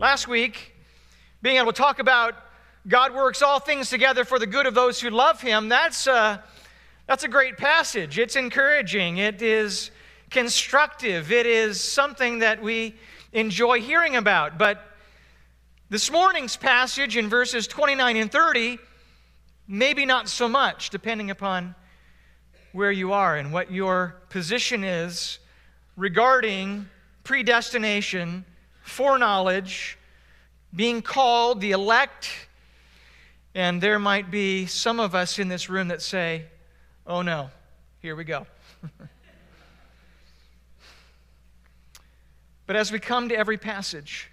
Last week, being able to talk about God works all things together for the good of those who love Him, that's a great passage. It's encouraging. It is constructive. It is something that we enjoy hearing about. But this morning's passage in verses 29 and 30, maybe not so much, depending upon where you are and what your position is regarding predestination, foreknowledge, being called, the elect. And there might be some of us in this room that say, oh no, here we go. But as we come to every passage,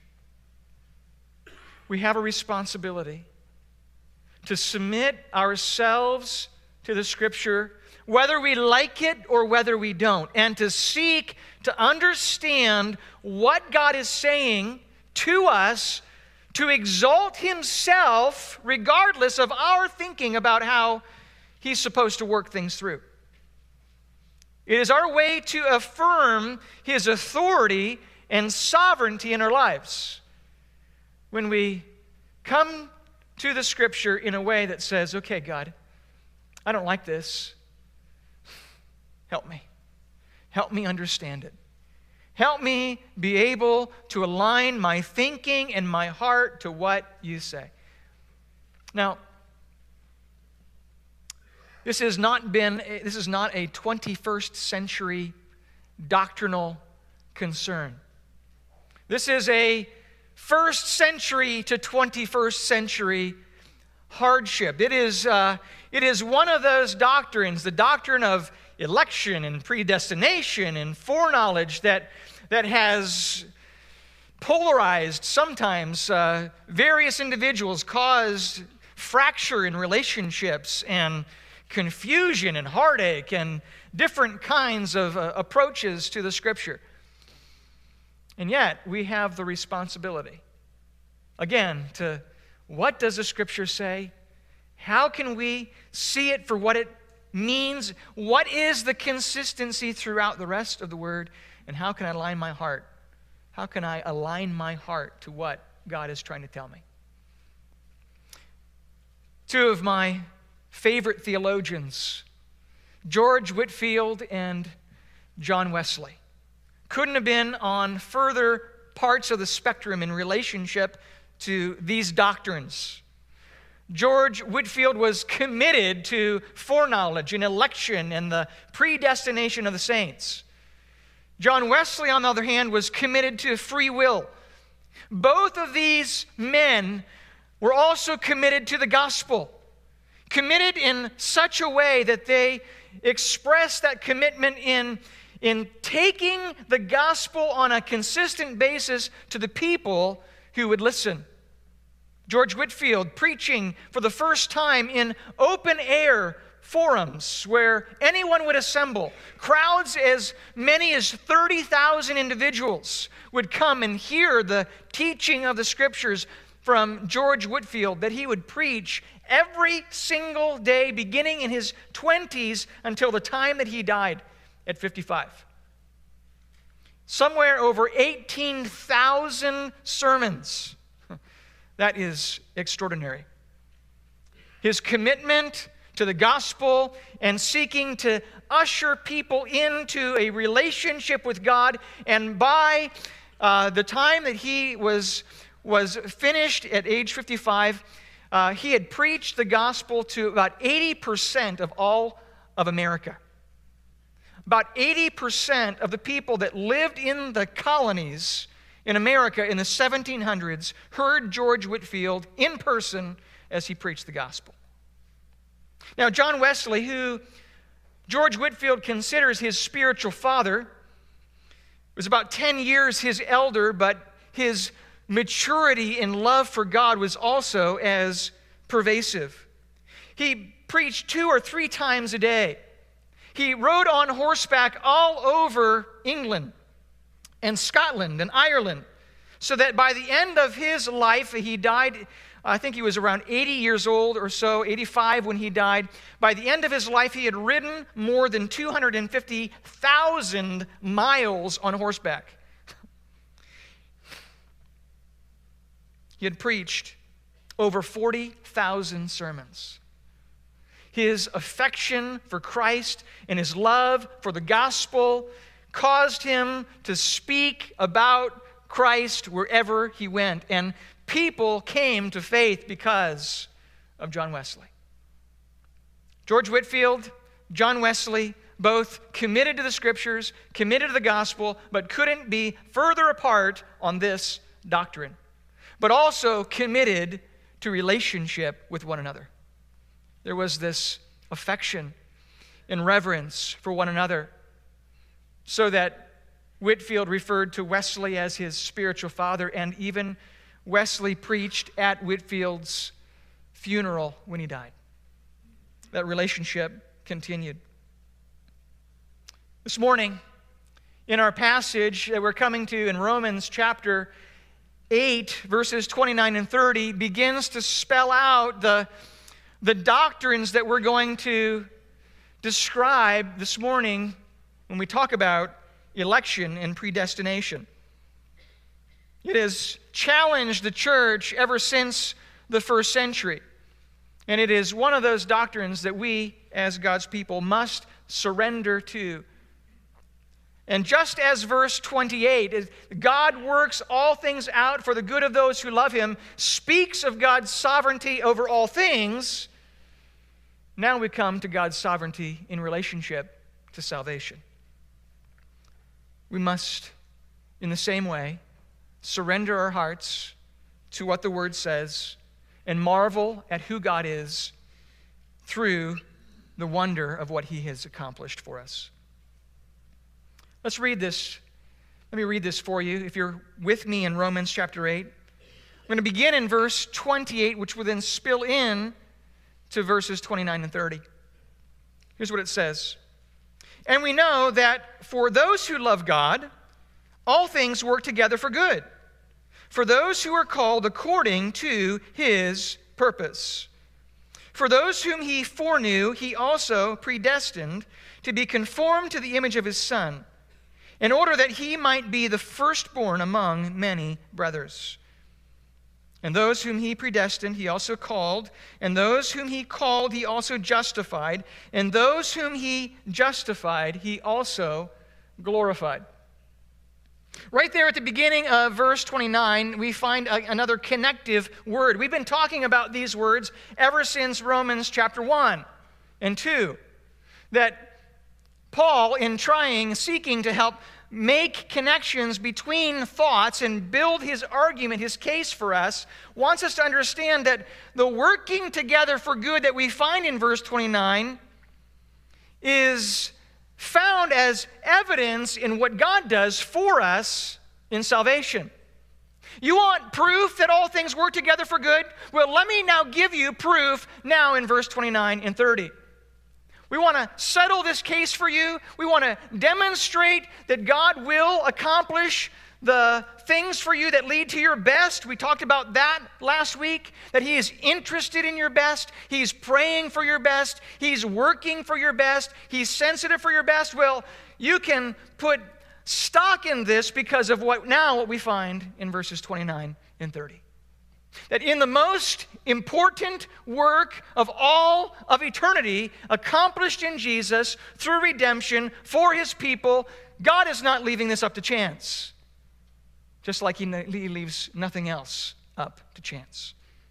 we have a responsibility to submit ourselves to the Scripture, whether we like it or whether we don't, and to seek to understand what God is saying to us, to exalt Himself regardless of our thinking about how He's supposed to work things through. It is our way to affirm His authority and sovereignty in our lives when we come to the Scripture in a way that says, okay, God, I don't like this. Help me. Help me understand it. Help me be able to align my thinking and my heart to what you say. Now, this is not a 21st century doctrinal concern. This is a 1st century to 21st century hardship. It is one of those doctrines, the doctrine of election and predestination and foreknowledge that has polarized sometimes various individuals, caused fracture in relationships and confusion and heartache and different kinds of approaches to the Scripture. And yet, we have the responsibility, again, to what does the Scripture say? How can we see it for what it means? What is the consistency throughout the rest of the Word? And how can I align my heart? How can I align my heart to what God is trying to tell me? Two of my favorite theologians, George Whitefield and John Wesley, couldn't have been on further parts of the spectrum in relationship to these doctrines. George Whitefield was committed to foreknowledge and election and the predestination of the saints. John Wesley, on the other hand, was committed to free will. Both of these men were also committed to the gospel, committed in such a way that they expressed that commitment in taking the gospel on a consistent basis to the people who would listen. George Whitefield preaching for the first time in open-air forums where anyone would assemble. Crowds as many as 30,000 individuals would come and hear the teaching of the Scriptures from George Whitefield that he would preach every single day, beginning in his 20s until the time that he died at 55. Somewhere over 18,000 sermons. That is extraordinary. His commitment to the gospel and seeking to usher people into a relationship with God, and by the time that he was finished at age 55, he had preached the gospel to about 80% of all of America. About 80% of the people that lived in the colonies in America in the 1700s heard George Whitefield in person as he preached the gospel. Now, John Wesley, who George Whitefield considers his spiritual father, was about 10 years his elder, but his maturity in love for God was also as pervasive. He preached 2 or 3 times a day. He rode on horseback all over England and Scotland and Ireland, so that by the end of his life, he died, I think he was around 80 years old or so, 85 when he died. By the end of his life, he had ridden more than 250,000 miles on horseback. He had preached over 40,000 sermons. His affection for Christ and his love for the gospel caused him to speak about Christ wherever he went. And people came to faith because of John Wesley. George Whitefield, John Wesley, both committed to the Scriptures, committed to the gospel, but couldn't be further apart on this doctrine, but also committed to relationship with one another. There was this affection and reverence for one another, so that Whitefield referred to Wesley as his spiritual father, and even Wesley preached at Whitefield's funeral when he died. That relationship continued. This morning, in our passage that we're coming to in Romans chapter 8, verses 29 and 30, begins to spell out the doctrines that we're going to describe this morning when we talk about election and predestination. It has challenged the church ever since the first century. And it is one of those doctrines that we, as God's people, must surrender to. And just as verse 28, God works all things out for the good of those who love him, speaks of God's sovereignty over all things, now we come to God's sovereignty in relationship to salvation. We must, in the same way, surrender our hearts to what the Word says and marvel at who God is through the wonder of what he has accomplished for us. Let's read this. Let me read this for you. If you're with me in Romans chapter 8, I'm going to begin in verse 28, which will then spill in to verses 29 and 30. Here's what it says. And we know that for those who love God, all things work together for good, for those who are called according to his purpose. For those whom he foreknew, he also predestined to be conformed to the image of his Son, in order that he might be the firstborn among many brothers. And those whom he predestined, he also called. And those whom he called, he also justified. And those whom he justified, he also glorified. Right there at the beginning of verse 29, we find another connective word. We've been talking about these words ever since Romans chapter 1 and 2. That Paul, in seeking to help make connections between thoughts and build his argument, his case for us, wants us to understand that the working together for good that we find in verse 29 is found as evidence in what God does for us in salvation. You want proof that all things work together for good? Well, let me now give you proof now in verse 29 and 30. We want to settle this case for you. We want to demonstrate that God will accomplish the things for you that lead to your best. We talked about that last week, that he is interested in your best. He's praying for your best. He's working for your best. He's sensitive for your best. Well, you can put stock in this because of what we find in verses 29 and 30. That in the most important work of all of eternity, accomplished in Jesus through redemption for his people, God is not leaving this up to chance. Just like he leaves nothing else up to chance.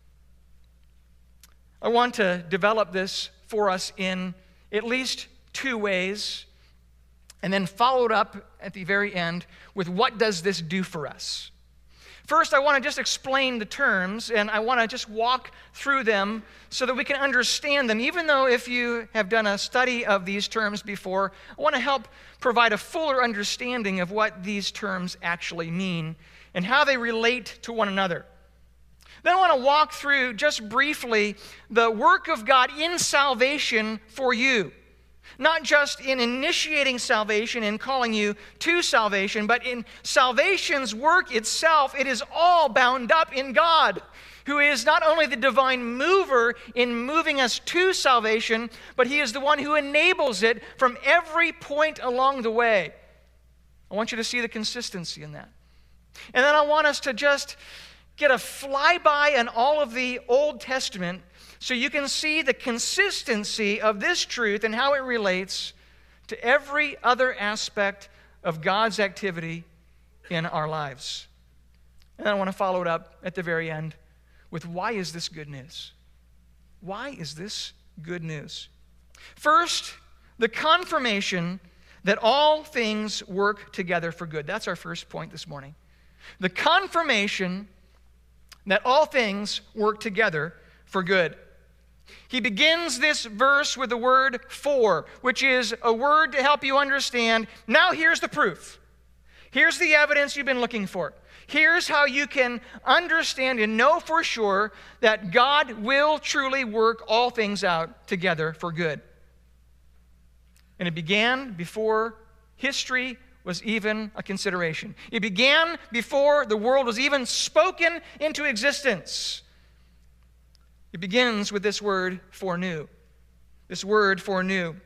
I want to develop this for us in at least two ways, and then follow it up at the very end with what does this do for us. First, I want to just explain the terms, and I want to just walk through them so that we can understand them. Even though if you have done a study of these terms before, I want to help provide a fuller understanding of what these terms actually mean and how they relate to one another. Then I want to walk through just briefly the work of God in salvation for you. Not just in initiating salvation and calling you to salvation, but in salvation's work itself, it is all bound up in God, who is not only the divine mover in moving us to salvation, but he is the one who enables it from every point along the way. I want you to see the consistency in that. And then I want us to just get a flyby on all of the Old Testament so you can see the consistency of this truth and how it relates to every other aspect of God's activity in our lives. And I want to follow it up at the very end with, why is this good news? Why is this good news? First, the confirmation that all things work together for good. That's our first point this morning. The confirmation that all things work together for good. He begins this verse with the word "for," which is a word to help you understand, now here's the proof. Here's the evidence you've been looking for. Here's how you can understand and know for sure that God will truly work all things out together for good. And it began before history was even a consideration. It began before the world was even spoken into existence. It begins with this word "foreknew." This word "foreknew."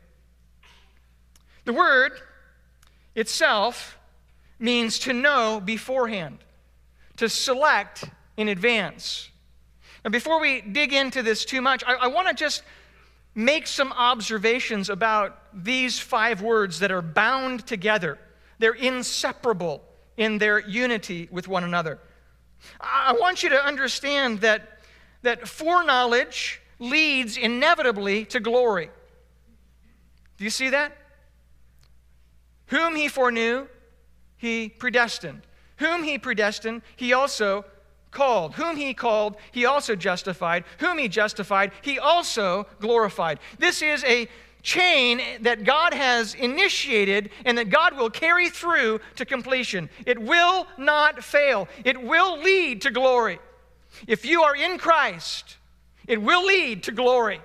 The word itself means to know beforehand, to select in advance. Now, before we dig into this too much, I want to just make some observations about these 5 words that are bound together. They're inseparable in their unity with one another. I want you to understand that foreknowledge leads inevitably to glory. Do you see that? Whom he foreknew, he predestined. Whom he predestined, he also called. Whom he called, he also justified. Whom he justified, he also glorified. This is a chain that God has initiated and that God will carry through to completion. It will not fail. It will lead to glory. If you are in Christ, it will lead to glory.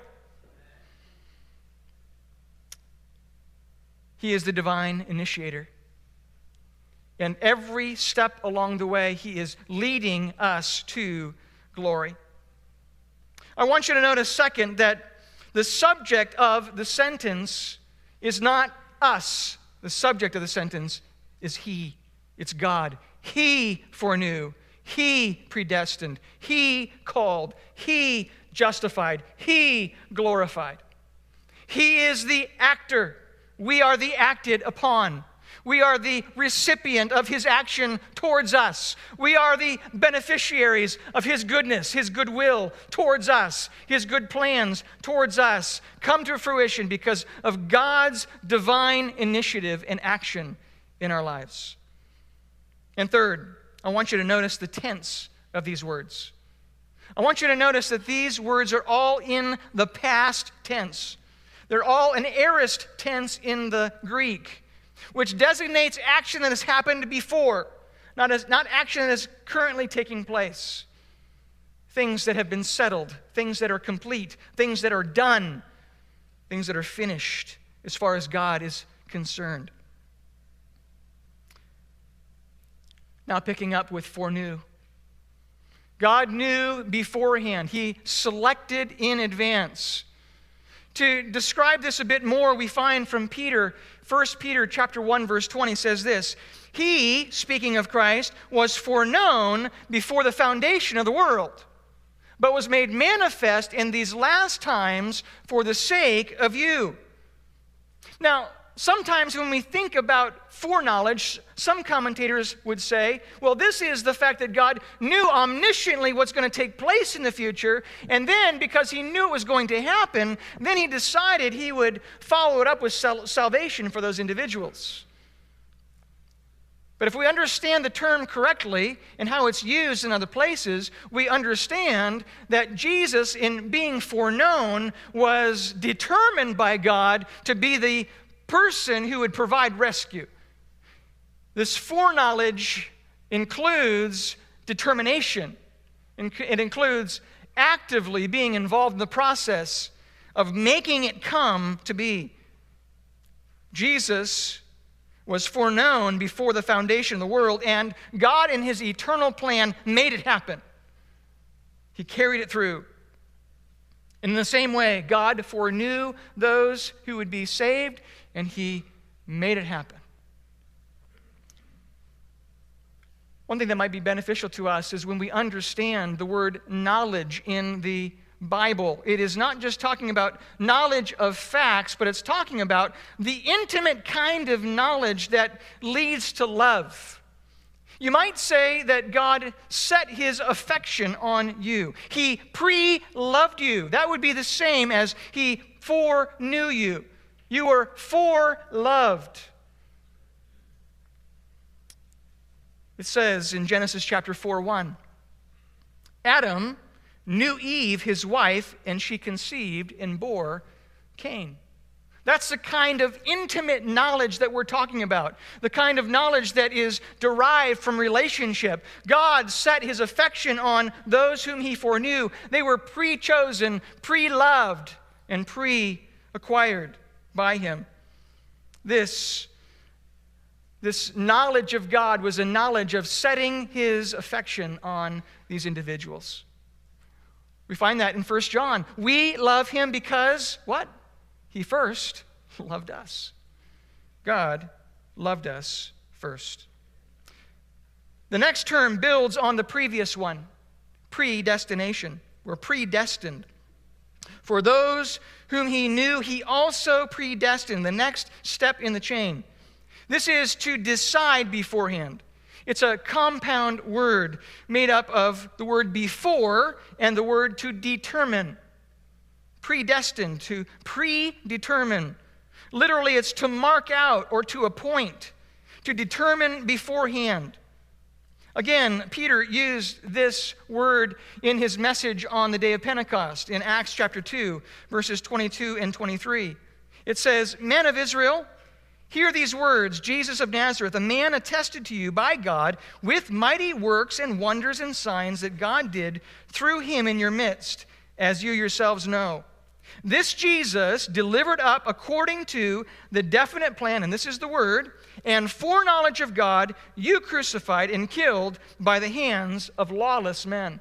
He is the divine initiator. And every step along the way, he is leading us to glory. I want you to notice, second, that the subject of the sentence is not us. The subject of the sentence is he. It's God. He foreknew. He predestined. He called. He justified. He glorified. He is the actor. We are the acted upon. We are the recipient of his action towards us. We are the beneficiaries of his goodness, his goodwill towards us, his good plans towards us come to fruition because of God's divine initiative and action in our lives. And third, I want you to notice the tense of these words. I want you to notice that these words are all in the past tense. They're all an aorist tense in the Greek, which designates action that has happened before, not action that is currently taking place. Things that have been settled, things that are complete, things that are done, things that are finished as far as God is concerned. Now picking up with foreknew. God knew beforehand. He selected in advance. To describe this a bit more, we find from Peter, 1 Peter chapter 1, verse 20 says this: He, speaking of Christ, was foreknown before the foundation of the world, but was made manifest in these last times for the sake of you. Now, sometimes when we think about foreknowledge, some commentators would say, well, this is the fact that God knew omnisciently what's going to take place in the future, and then because he knew it was going to happen, then he decided he would follow it up with salvation for those individuals. But if we understand the term correctly and how it's used in other places, we understand that Jesus, in being foreknown, was determined by God to be the person who would provide rescue. This foreknowledge includes determination. It includes actively being involved in the process of making it come to be. Jesus was foreknown before the foundation of the world, and God in his eternal plan made it happen. He carried it through. In the same way, God foreknew those who would be saved, and he made it happen. I One thing that might be beneficial to us is when we understand the word knowledge in the Bible. It is not just talking about knowledge of facts, but it's talking about the intimate kind of knowledge that leads to love. You might say that God set his affection on you. He pre-loved you. That would be the same as he foreknew you. You were foreloved. It says in Genesis chapter 4:1, Adam knew Eve, his wife, and she conceived and bore Cain. That's the kind of intimate knowledge that we're talking about, the kind of knowledge that is derived from relationship. God set his affection on those whom he foreknew. They were pre-chosen, pre-loved, and pre-acquired by him. This knowledge of God was a knowledge of setting his affection on these individuals. We find that in 1 John. We love him because, what? He first loved us. God loved us first. The next term builds on the previous one, predestination. We're predestined. For those whom he knew, he also predestined, the next step in the chain. This is to decide beforehand. It's a compound word made up of the word before and the word to determine. Predestined, to predetermine. Literally, it's to mark out or to appoint, to determine beforehand. Again, Peter used this word in his message on the day of Pentecost in Acts chapter 2, verses 22 and 23. It says, Men of Israel, hear these words, Jesus of Nazareth, a man attested to you by God with mighty works and wonders and signs that God did through him in your midst, as you yourselves know. This Jesus delivered up according to the definite plan, and this is the word, and foreknowledge of God, you crucified and killed by the hands of lawless men.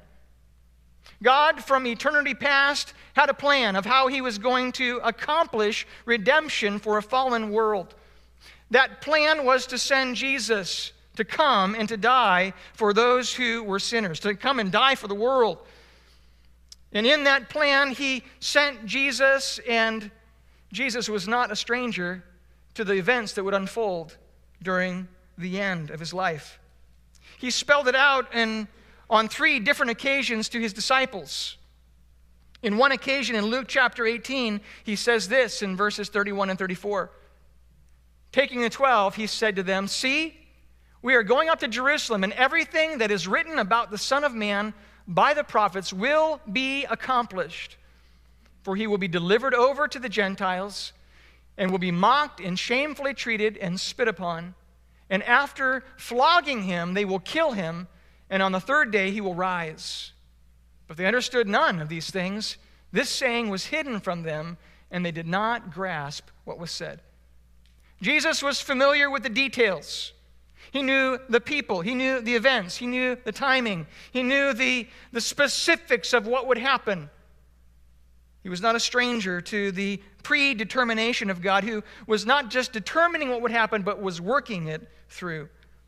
God, from eternity past, had a plan of how he was going to accomplish redemption for a fallen world. That plan was to send Jesus to come and to die for those who were sinners, to come and die for the world. And in that plan, he sent Jesus, and Jesus was not a stranger to the events that would unfold during the end of his life. He spelled it out on 3 different occasions to his disciples. In one occasion, in Luke chapter 18, he says this in verses 31 and 34. Taking the 12, he said to them, See, we are going up to Jerusalem, and everything that is written about the Son of Man by the prophets will be accomplished. For he will be delivered over to the Gentiles and will be mocked and shamefully treated and spit upon. And after flogging him, they will kill him, and on the 3rd day he will rise. But they understood none of these things. This saying was hidden from them, and they did not grasp what was said. Jesus was familiar with the details. He knew the people. He knew the events. He knew the timing. He knew the specifics of what would happen. He was not a stranger to the predetermination of God, who was not just determining what would happen, but was working it through.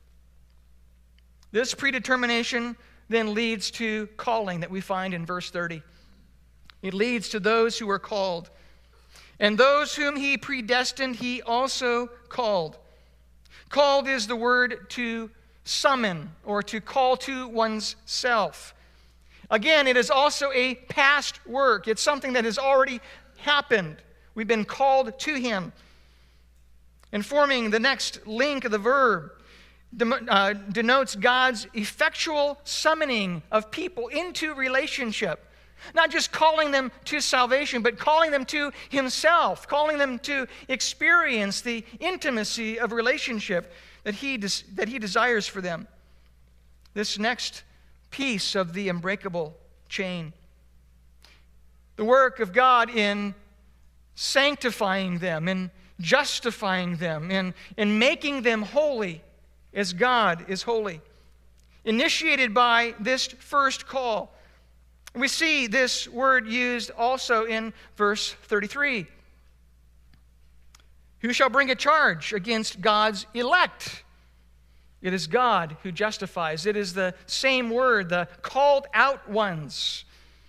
This predetermination then leads to calling that we find in verse 30. It leads to those who are called. And those whom he predestined, he also called. Called is the word to summon or to call to one's self. Again, it is also a past work. It's something that has already happened. We've been called to him. And forming the next link of the verb denotes God's effectual summoning of people into relationship. Not just calling them to salvation, but calling them to himself, calling them to experience the intimacy of relationship that he desires for them. This next piece of the unbreakable chain. The work of God in sanctifying them, in justifying them, in making them holy as God is holy. Initiated by this first call. We see this word used also in verse 33. Who shall bring a charge against God's elect? It is God who justifies. It is the same word, the called out ones.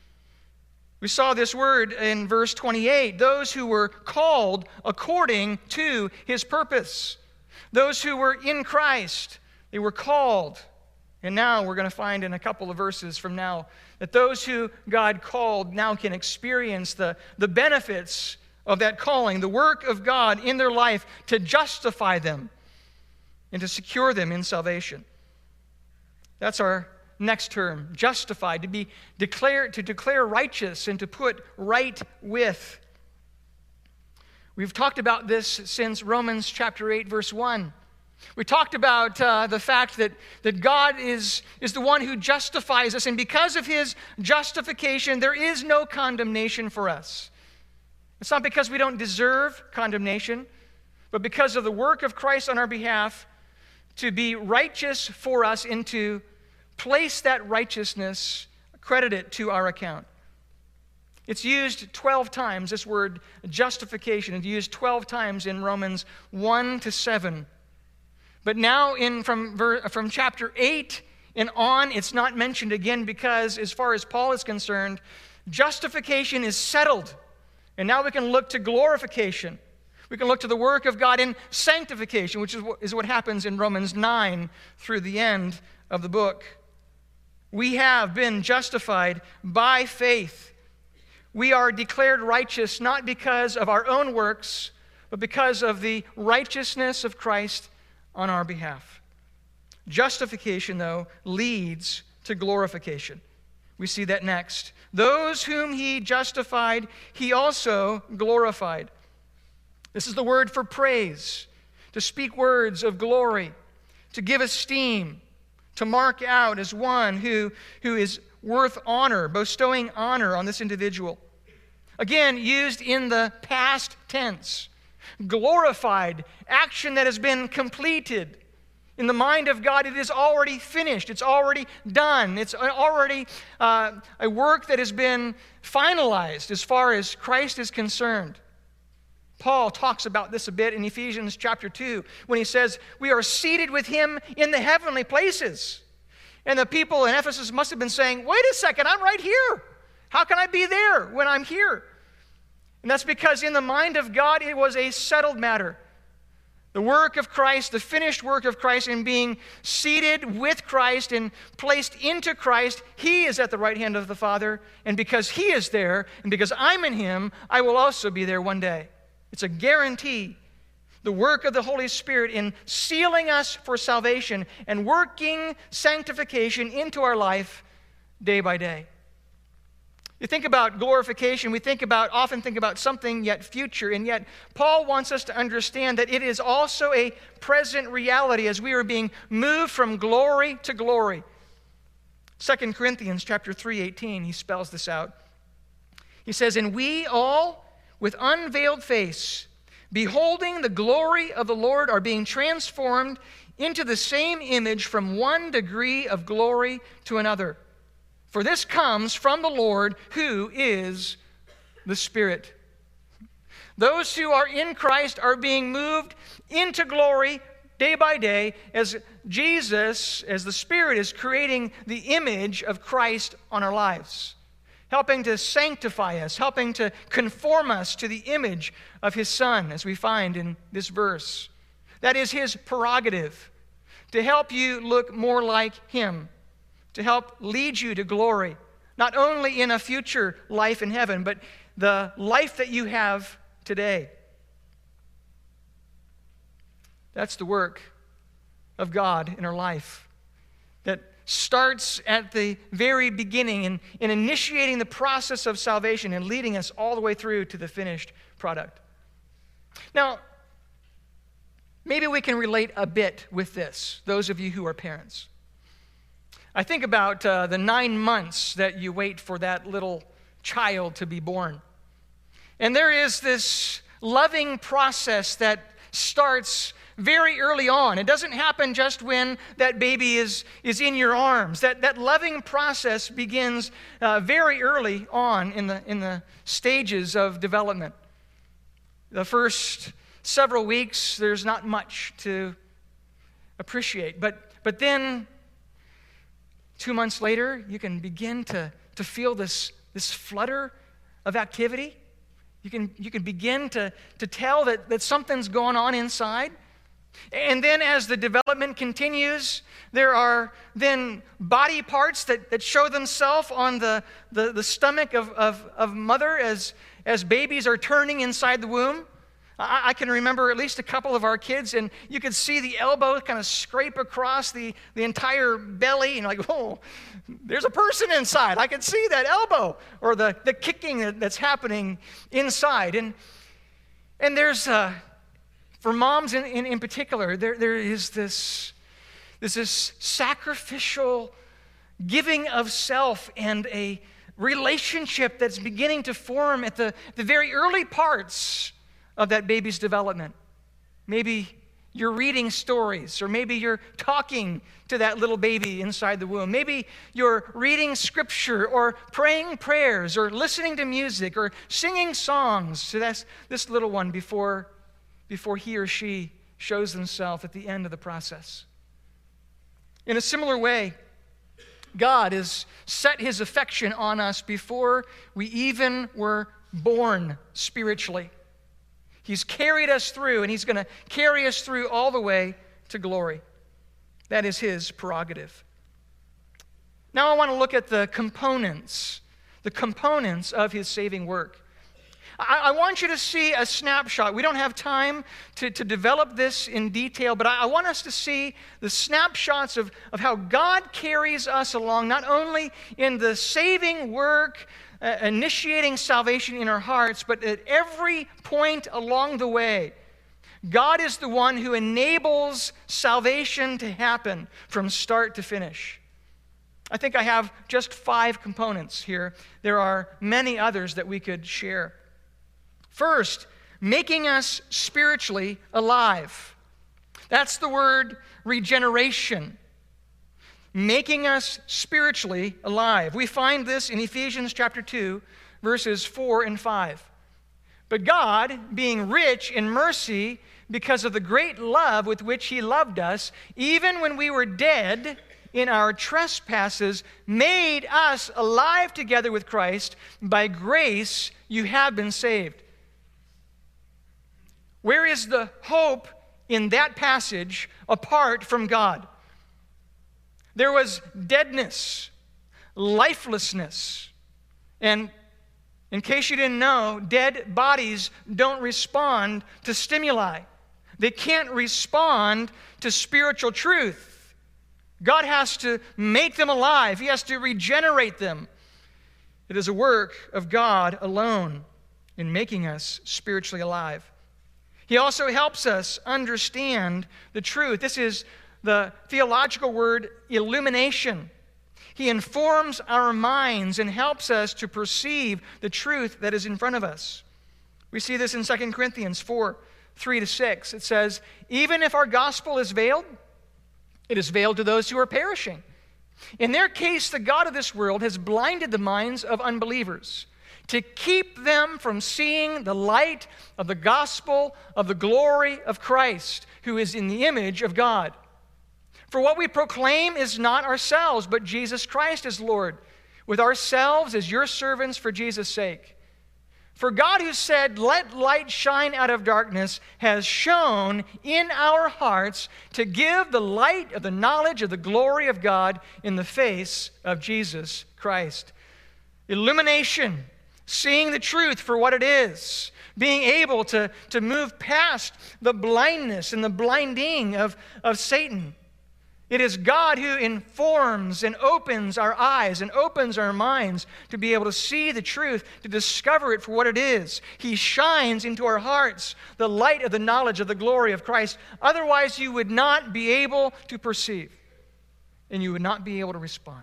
We saw this word in verse 28, those who were called according to his purpose. Those who were in Christ, they were called. And now we're going to find in a couple of verses from now that those who God called now can experience the benefits of that calling, the work of God in their life to justify them and to secure them in salvation. That's our next term, justified, to declare righteous and to put right with. We've talked about this since Romans chapter 8, verse 1. We talked about the fact that God is the one who justifies us, and because of his justification, there is no condemnation for us. It's not because we don't deserve condemnation, but because of the work of Christ on our behalf to be righteous for us and to place that righteousness, credit it to our account. It's used 12 times, this word justification. It's used 12 times in Romans 1 to 7. But now from chapter 8 and on, it's not mentioned again because as far as Paul is concerned, justification is settled. And now we can look to glorification. We can look to the work of God in sanctification, which is what happens in Romans 9 through the end of the book. We have been justified by faith. We are declared righteous not because of our own works, but because of the righteousness of Christ on our behalf. Justification, though, leads to glorification. We see that next. Those whom he justified, he also glorified. This is the word for praise, to speak words of glory, to give esteem, to mark out as one who is worth honor, bestowing honor on this individual. Again, used in the past tense. Glorified, action that has been completed. In the mind of God, it is already finished. It's already done. It's already a work that has been finalized as far as Christ is concerned. Paul talks about this a bit in Ephesians chapter 2 when he says, we are seated with him in the heavenly places. And the people in Ephesus must have been saying, wait a second, I'm right here. How can I be there when I'm here? And that's because in the mind of God, it was a settled matter. The work of Christ, the finished work of Christ, in being seated with Christ and placed into Christ, he is at the right hand of the Father. And because he is there, and because I'm in him, I will also be there one day. It's a guarantee. The work of the Holy Spirit in sealing us for salvation and working sanctification into our life day by day. You think about glorification, we often think about something yet future, and yet Paul wants us to understand that it is also a present reality as we are being moved from glory to glory. 2 Corinthians chapter 3:18, he spells this out. He says, and we all, with unveiled face, beholding the glory of the Lord, are being transformed into the same image from one degree of glory to another. For this comes from the Lord, who is the Spirit. Those who are in Christ are being moved into glory day by day as Jesus, as the Spirit, is creating the image of Christ on our lives, helping to sanctify us, helping to conform us to the image of his Son, as we find in this verse. That is his prerogative, to help you look more like him, to help lead you to glory, not only in a future life in heaven, but the life that you have today. That's the work of God in our life that starts at the very beginning in initiating the process of salvation and leading us all the way through to the finished product. Now, maybe we can relate a bit with this, those of you who are parents. I think about the 9 months that you wait for that little child to be born. And there is this loving process that starts very early on. It doesn't happen just when that baby is in your arms. That loving process begins very early on in the stages of development. The first several weeks, there's not much to appreciate. But But then 2 months later, you can begin to feel this flutter of activity. You can begin to tell that something's going on inside. And then as the development continues, there are then body parts that show themselves on the stomach of mother as babies are turning inside the womb. I can remember at least a couple of our kids, and you could see the elbow kind of scrape across the entire belly, and like, oh, there's a person inside. I can see that elbow, or the kicking that's happening inside. And there's, for moms in particular, there is this sacrificial giving of self and a relationship that's beginning to form at the very early parts of that baby's development. Maybe you're reading stories, or maybe you're talking to that little baby inside the womb. Maybe you're reading scripture, or praying prayers, or listening to music, or singing songs to this little one before he or she shows themselves at the end of the process. In a similar way, God has set his affection on us before we even were born spiritually. He's carried us through, and he's going to carry us through all the way to glory. That is his prerogative. Now I want to look at the components of his saving work. I want you to see a snapshot. We don't have time to develop this in detail, but I want us to see the snapshots of how God carries us along, not only in the saving work, initiating salvation in our hearts, but at every point along the way. God is the one who enables salvation to happen from start to finish. I think I have just 5 components here. There are many others that we could share. First, making us spiritually alive. That's the word regeneration. Making us spiritually alive. We find this in Ephesians chapter 2, verses 4 and 5. But God, being rich in mercy, because of the great love with which he loved us, even when we were dead in our trespasses, made us alive together with Christ. By grace you have been saved. Where is the hope in that passage apart from God? There was deadness, lifelessness. And in case you didn't know, dead bodies don't respond to stimuli. They can't respond to spiritual truth. God has to make them alive. He has to regenerate them. It is a work of God alone in making us spiritually alive. He also helps us understand the truth. This is the theological word illumination. He informs our minds and helps us to perceive the truth that is in front of us. We see this in 2 Corinthians 4, 3-6. It says, even if our gospel is veiled, it is veiled to those who are perishing. In their case, the God of this world has blinded the minds of unbelievers to keep them from seeing the light of the gospel of the glory of Christ, who is in the image of God. For what we proclaim is not ourselves, but Jesus Christ as Lord, with ourselves as your servants for Jesus' sake. For God, who said, let light shine out of darkness, has shone in our hearts to give the light of the knowledge of the glory of God in the face of Jesus Christ. Illumination, seeing the truth for what it is, being able to move past the blindness and the blinding of Satan. It is God who informs and opens our eyes and opens our minds to be able to see the truth, to discover it for what it is. He shines into our hearts the light of the knowledge of the glory of Christ. Otherwise, you would not be able to perceive, and you would not be able to respond.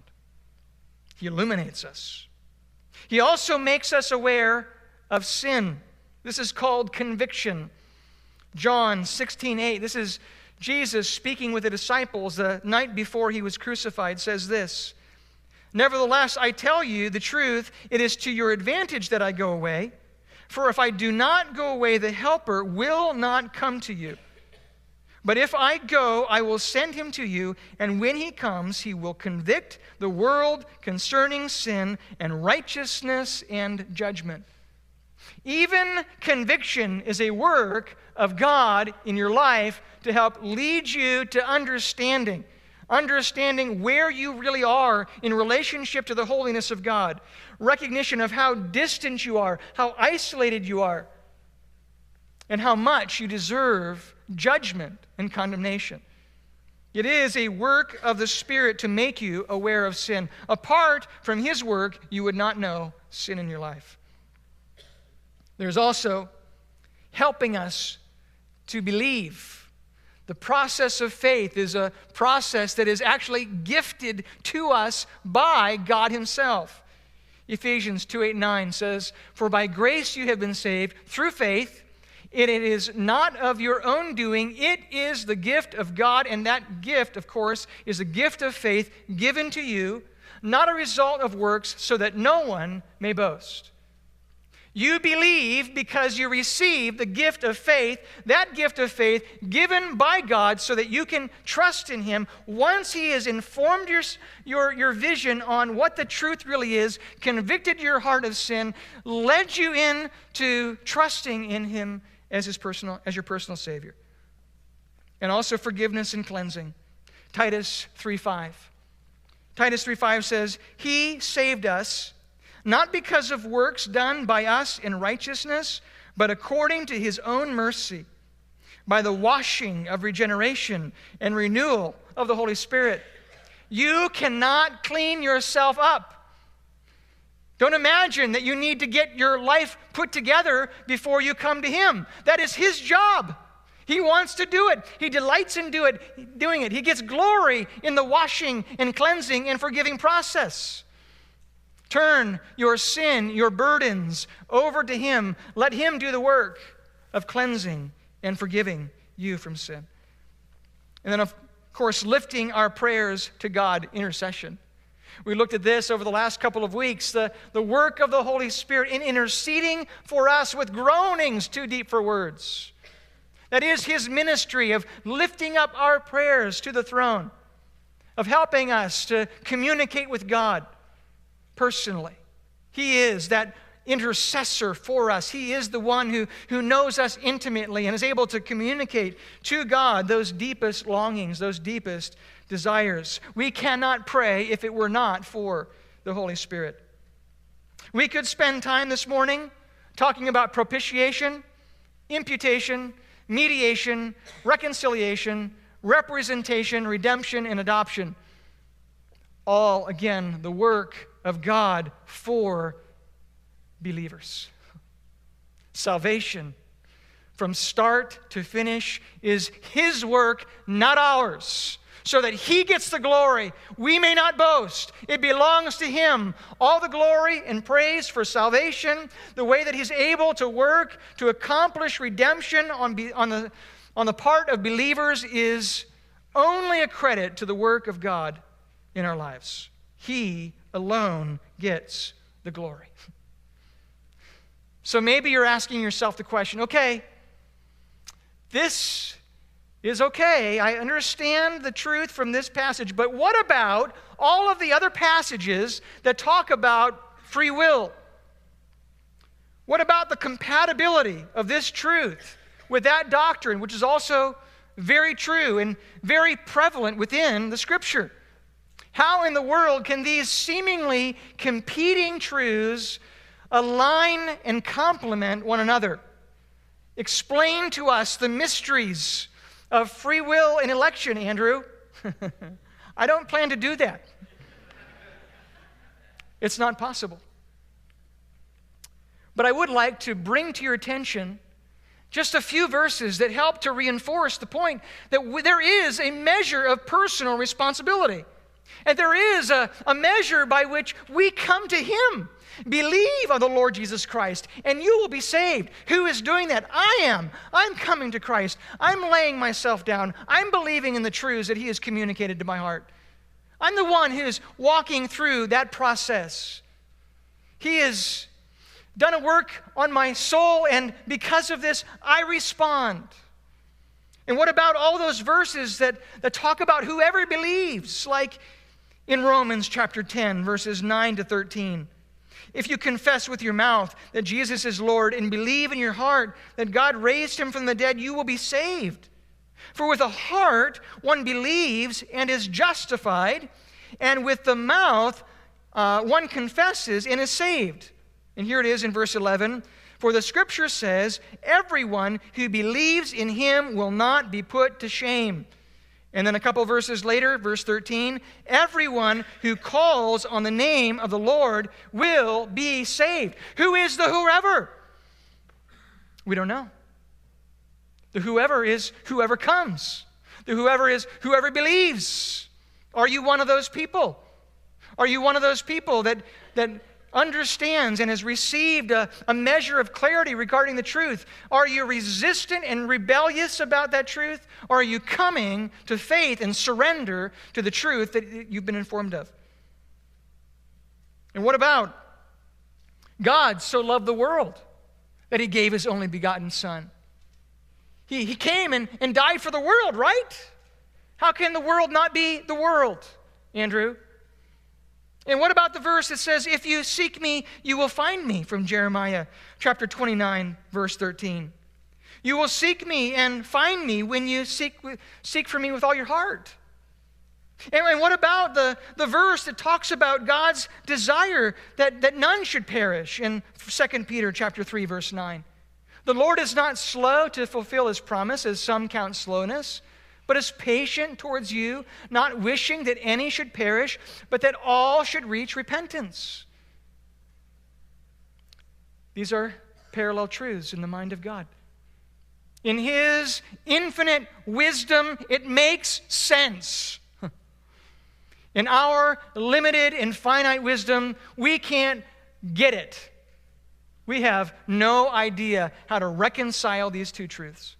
He illuminates us. He also makes us aware of sin. This is called conviction. John 16:8. This is Jesus speaking with the disciples the night before he was crucified, says this, nevertheless, I tell you the truth, it is to your advantage that I go away. For if I do not go away, the Helper will not come to you. But if I go, I will send him to you, and when he comes, he will convict the world concerning sin and righteousness and judgment. Even conviction is a work of God in your life to help lead you to understanding where you really are in relationship to the holiness of God, recognition of how distant you are, how isolated you are, and how much you deserve judgment and condemnation. It is a work of the Spirit to make you aware of sin. Apart from His work, you would not know sin in your life. There's also helping us to believe. The process of faith is a process that is actually gifted to us by God Himself. Ephesians 2:8-9 says, "For by grace you have been saved through faith. It is not of your own doing. It is the gift of God." And that gift, of course, is a gift of faith given to you, not a result of works, so that no one may boast. You believe because you receive the gift of faith, that gift of faith given by God so that you can trust in Him. Once He has informed your vision on what the truth really is, convicted your heart of sin, led you into trusting in Him as your personal Savior. And also forgiveness and cleansing. Titus 3:5. Titus 3:5 says, "He saved us, not because of works done by us in righteousness, but according to His own mercy, by the washing of regeneration and renewal of the Holy Spirit." You cannot clean yourself up. Don't imagine that you need to get your life put together before you come to Him. That is His job. He wants to do it. He delights in doing it. He gets glory in the washing and cleansing and forgiving process. Turn your sin, your burdens over to Him. Let Him do the work of cleansing and forgiving you from sin. And then, of course, lifting our prayers to God, intercession. We looked at this over the last couple of weeks, the work of the Holy Spirit in interceding for us with groanings too deep for words. That is His ministry of lifting up our prayers to the throne, of helping us to communicate with God personally. He is that intercessor for us. He is the one who knows us intimately and is able to communicate to God those deepest longings, those deepest desires. We cannot pray if it were not for the Holy Spirit. We could spend time this morning talking about propitiation, imputation, mediation, reconciliation, representation, redemption, and adoption. All, again, the work of God for believers. Salvation, from start to finish, is His work, not ours, so that He gets the glory. We may not boast. It belongs to Him. All the glory and praise for salvation, the way that He's able to work to accomplish redemption on the part of believers, is only a credit to the work of God in our lives. He alone gets the glory. So maybe you're asking yourself the question, okay, this is okay. I understand the truth from this passage, but what about all of the other passages that talk about free will? What about the compatibility of this truth with that doctrine, which is also very true and very prevalent within the Scripture? How in the world can these seemingly competing truths align and complement one another? Explain to us the mysteries of free will and election, Andrew. I don't plan to do that. It's not possible. But I would like to bring to your attention just a few verses that help to reinforce the point that there is a measure of personal responsibility. And there is a measure by which we come to Him. Believe on the Lord Jesus Christ, and you will be saved. Who is doing that? I am. I'm coming to Christ. I'm laying myself down. I'm believing in the truths that He has communicated to my heart. I'm the one who is walking through that process. He has done a work on my soul, and because of this, I respond. And what about all those verses that talk about whoever believes, like in Romans chapter 10, verses 9 to 13? If you confess with your mouth that Jesus is Lord and believe in your heart that God raised him from the dead, you will be saved. For with the heart one believes and is justified, and with the mouth one confesses and is saved. And here it is in verse 11. For the Scripture says, everyone who believes in him will not be put to shame. And then a couple verses later, verse 13, everyone who calls on the name of the Lord will be saved. Who is the whoever? We don't know. The whoever is whoever comes. The whoever is whoever believes. Are you one of those people? Are you one of those people that understands and has received a measure of clarity regarding the truth? Are you resistant and rebellious about that truth? Or are you coming to faith and surrender to the truth that you've been informed of? And what about God so loved the world that he gave his only begotten Son? He came and died for the world, right? How can the world not be the world, Andrew? And what about the verse that says, if you seek me, you will find me, from Jeremiah chapter 29, verse 13. You will seek me and find me when you seek for me with all your heart. And what about the verse that talks about God's desire that none should perish in 2 Peter chapter 3, verse 9? The Lord is not slow to fulfill his promise, as some count slowness, but is patient towards you, not wishing that any should perish, but that all should reach repentance. These are parallel truths in the mind of God. In his infinite wisdom, it makes sense. In our limited and finite wisdom, we can't get it. We have no idea how to reconcile these two truths.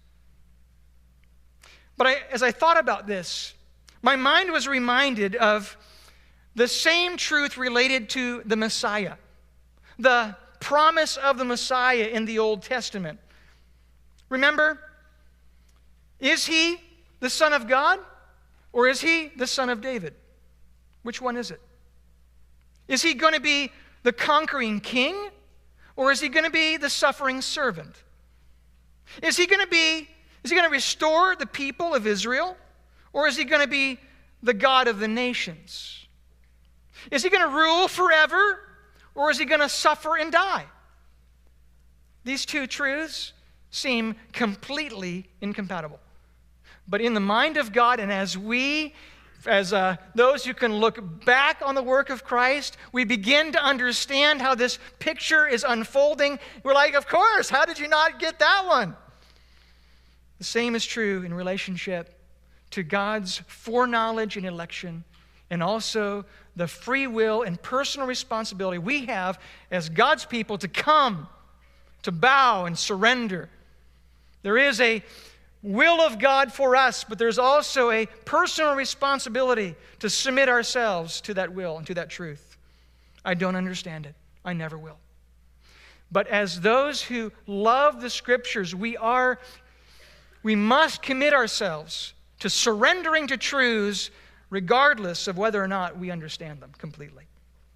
But as I thought about this, my mind was reminded of the same truth related to the Messiah, the promise of the Messiah in the Old Testament. Remember, is he the Son of God, or is he the Son of David? Which one is it? Is he going to be the conquering king, or is he going to be the suffering servant? Is he going to restore the people of Israel, or is he going to be the God of the nations? Is he going to rule forever, or is he going to suffer and die? These two truths seem completely incompatible. But in the mind of God, and as those who can look back on the work of Christ, we begin to understand how this picture is unfolding. We're like, of course, how did you not get that one? The same is true in relationship to God's foreknowledge and election, and also the free will and personal responsibility we have as God's people to come, to bow and surrender. There is a will of God for us, but there's also a personal responsibility to submit ourselves to that will and to that truth. I don't understand it. I never will. But as those who love the Scriptures, we must commit ourselves to surrendering to truths regardless of whether or not we understand them completely.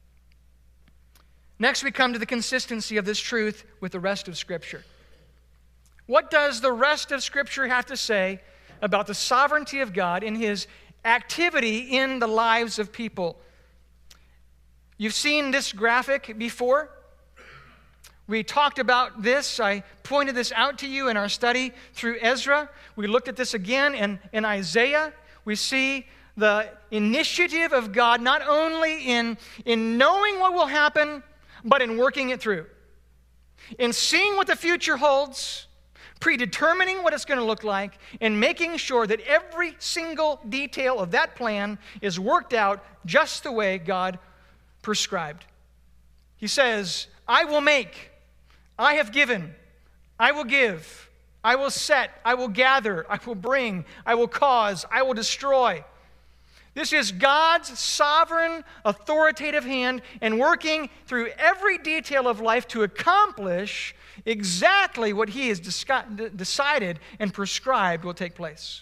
Next, we come to the consistency of this truth with the rest of Scripture. What does the rest of Scripture have to say about the sovereignty of God in his activity in the lives of people? You've seen this graphic before. We talked about this. I pointed this out to you in our study through Ezra. We looked at this again in Isaiah. We see the initiative of God not only in knowing what will happen, but in working it through. In seeing what the future holds, predetermining what it's going to look like, and making sure that every single detail of that plan is worked out just the way God prescribed. He says, I will make, I have given, I will give, I will set, I will gather, I will bring, I will cause, I will destroy. This is God's sovereign, authoritative hand and working through every detail of life to accomplish exactly what He has decided and prescribed will take place.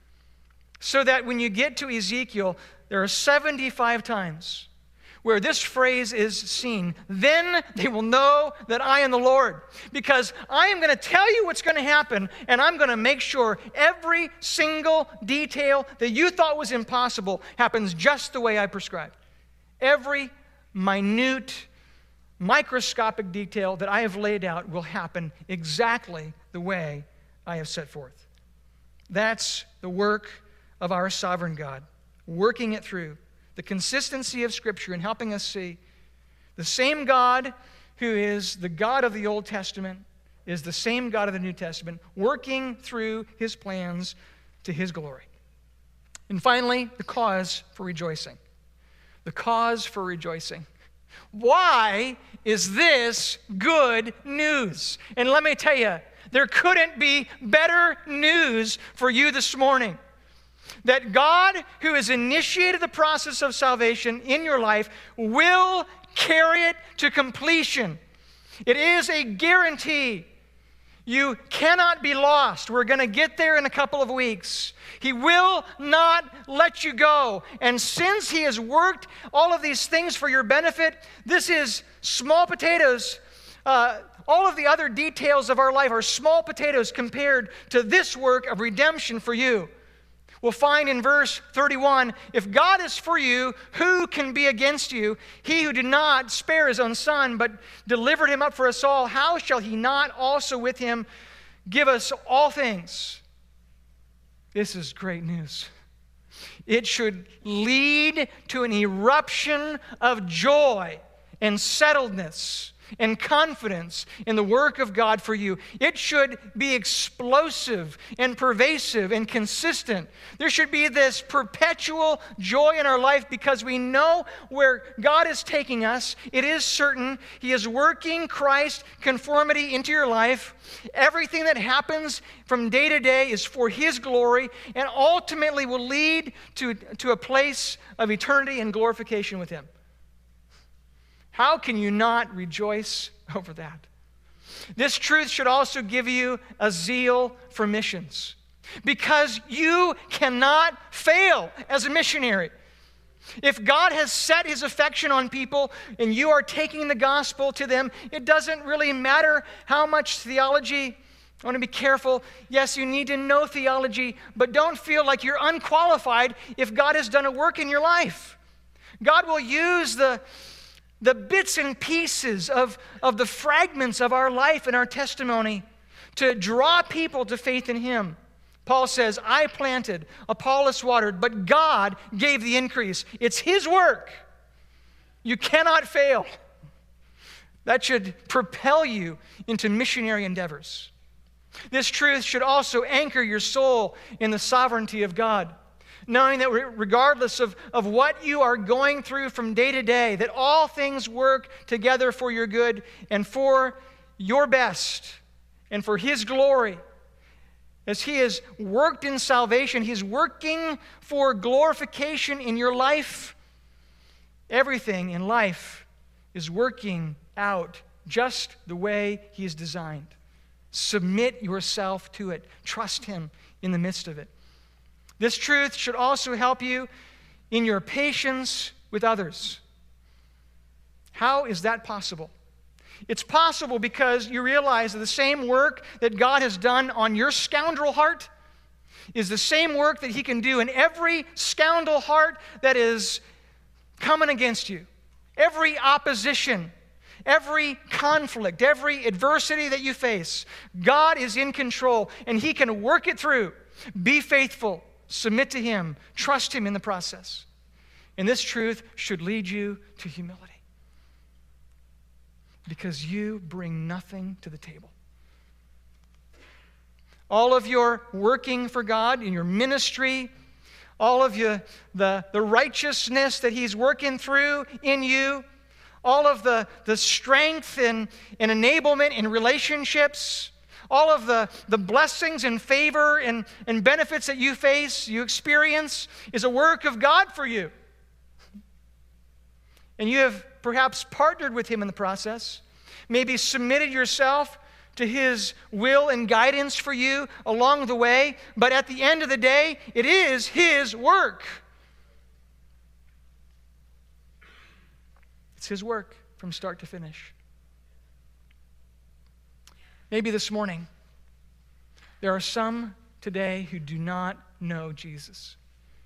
So that when you get to Ezekiel, there are 75 times where this phrase is seen. Then they will know that I am the Lord, because I am going to tell you what's going to happen, and I'm going to make sure every single detail that you thought was impossible happens just the way I prescribed. Every minute, microscopic detail that I have laid out will happen exactly the way I have set forth. That's the work of our sovereign God, working it through. The consistency of Scripture and helping us see the same God who is the God of the Old Testament is the same God of the New Testament, working through His plans to His glory. And finally, the cause for rejoicing. The cause for rejoicing. Why is this good news? And let me tell you, there couldn't be better news for you this morning. That God, who has initiated the process of salvation in your life, will carry it to completion. It is a guarantee. You cannot be lost. We're going to get there in a couple of weeks. He will not let you go. And since He has worked all of these things for your benefit, this is small potatoes. All of the other details of our life are small potatoes compared to this work of redemption for you. We'll find in verse 31, if God is for you, who can be against you? He who did not spare His own Son, but delivered Him up for us all, how shall He not also with Him give us all things? This is great news. It should lead to an eruption of joy and settledness and confidence in the work of God for you. It should be explosive and pervasive and consistent. There should be this perpetual joy in our life because we know where God is taking us. It is certain. He is working Christ conformity into your life. Everything that happens from day to day is for His glory and ultimately will lead to a place of eternity and glorification with Him. How can you not rejoice over that? This truth should also give you a zeal for missions, because you cannot fail as a missionary. If God has set His affection on people and you are taking the gospel to them, it doesn't really matter how much theology. I want to be careful. Yes, you need to know theology, but don't feel like you're unqualified if God has done a work in your life. God will use the bits and pieces of the fragments of our life and our testimony to draw people to faith in Him. Paul says, I planted, Apollos watered, but God gave the increase. It's His work. You cannot fail. That should propel you into missionary endeavors. This truth should also anchor your soul in the sovereignty of God, knowing that regardless of what you are going through from day to day, that all things work together for your good and for your best and for His glory. As He has worked in salvation, He's working for glorification in your life. Everything in life is working out just the way He is designed. Submit yourself to it. Trust Him in the midst of it. This truth should also help you in your patience with others. How is that possible? It's possible because you realize that the same work that God has done on your scoundrel heart is the same work that He can do in every scoundrel heart that is coming against you. Every opposition, every conflict, every adversity that you face, God is in control and He can work it through. Be faithful. Submit to Him. Trust Him in the process. And this truth should lead you to humility, because you bring nothing to the table. All of your working for God in your ministry, all of the righteousness that He's working through in you, all of the strength and enablement in relationships, All of the blessings and favor and benefits that you experience, is a work of God for you. And you have perhaps partnered with Him in the process, maybe submitted yourself to His will and guidance for you along the way, but at the end of the day, it is His work. It's His work from start to finish. Maybe this morning, there are some today who do not know Jesus.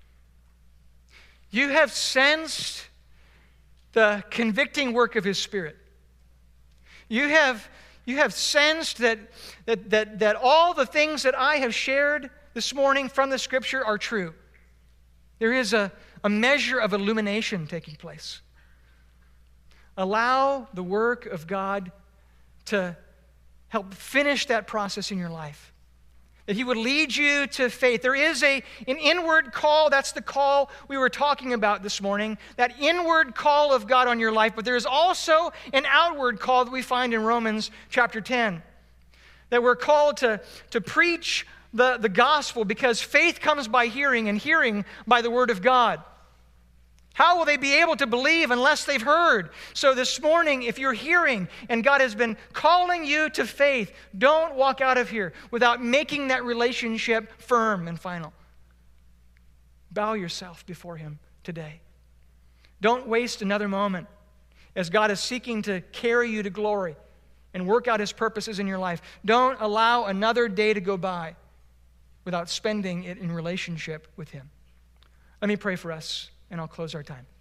You have sensed the convicting work of His Spirit. You have sensed that all the things that I have shared this morning from the Scripture are true. There is a measure of illumination taking place. Allow the work of God to help finish that process in your life. That He would lead you to faith. There is an inward call. That's the call we were talking about this morning. That inward call of God on your life. But there is also an outward call that we find in Romans chapter 10. That we're called to preach the gospel, because faith comes by hearing, and hearing by the word of God. How will they be able to believe unless they've heard? So this morning, if you're hearing and God has been calling you to faith, don't walk out of here without making that relationship firm and final. Bow yourself before Him today. Don't waste another moment as God is seeking to carry you to glory and work out His purposes in your life. Don't allow another day to go by without spending it in relationship with Him. Let me pray for us, and I'll close our time.